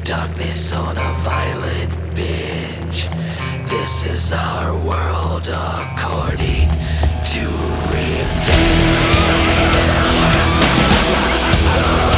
darkness on a violent binge. This is our world of